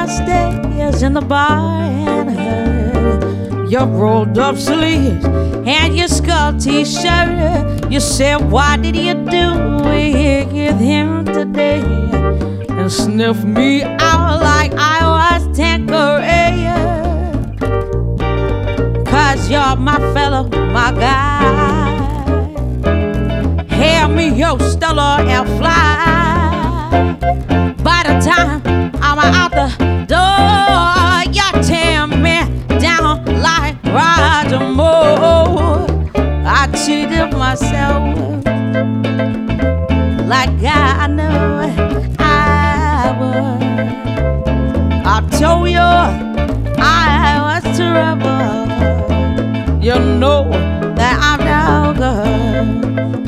downstairs in the bar and heard your rolled up sleeves and your skull t-shirt. You said, why did you do it with him today? And sniff me out like I was Tanqueray. 'Cause you're my fellow, my guy. Hand me your Stella and fly. By the time I'm out the door, you tear me down like Roger Moore. I cheated myself like I knew I would. I told you I was trouble. You know that I'm no good.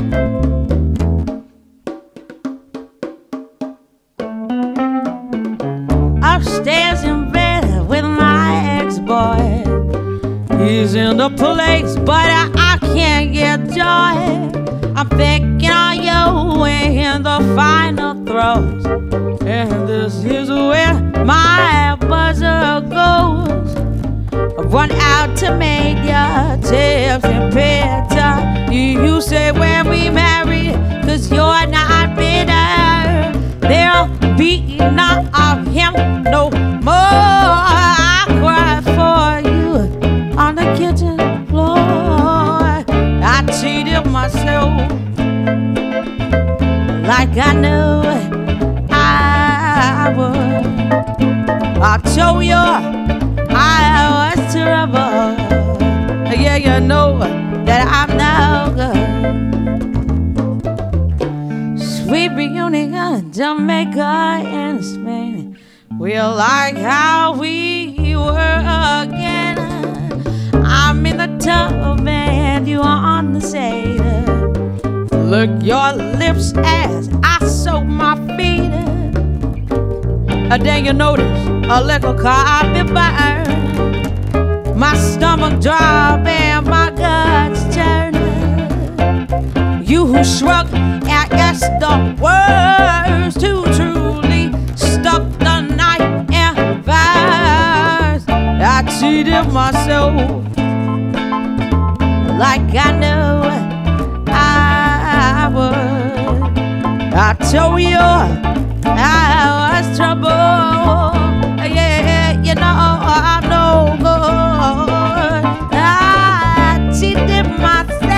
Upstairs in bed with my ex-boy. He's in the place, but I can't get joy. I'm thinking of you in the final throes, and this is where my buzzer goes. I run out to make your tips and picture. You say when we marry, 'cause you're not bitter. There'll be none of him no more. I cry for you on the kitchen floor. I cheated myself like I knew I would. I told you I was trouble. Yeah, you know that I'm no good. Sweet reunion, Jamaica and Spain. We like how we were again. I'm in the tub and you are on the side. Lick your lips as I soak my feet. And then you notice a little carpet burn. My stomach drop and my guts turn. You who shrug at yes the words too truly stuck the knife in verse. I cheated myself like I knew I would. I told you I was trouble. Yeah, you know I'm no good. I cheated myself.